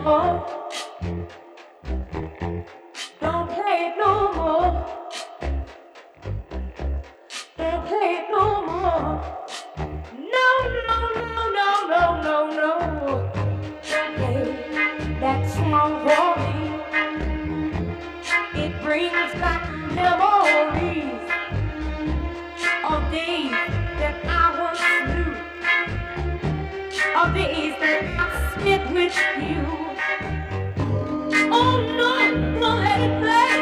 more. Don't play it no more. Don't play it no more. No, no, no, no, no, no, no. Don't play that song for me. It brings back memories of days that I once knew, of days that I spent with you. Oh no, don't let it play.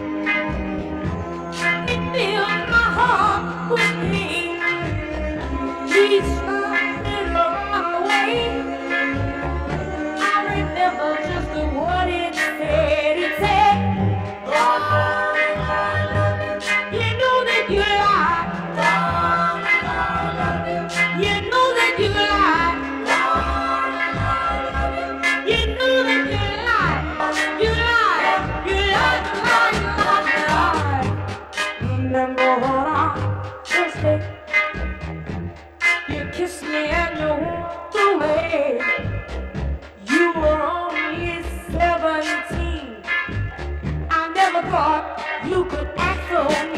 It fills my heart with pain. Each time it around the way, I remember just what it said. It said, oh, you know that you lie. You know that you lie. You know that you lie. You lie. You lie. You lie. Remember when I first day you kissed me and you walked away. You were only 17. I never thought you could act so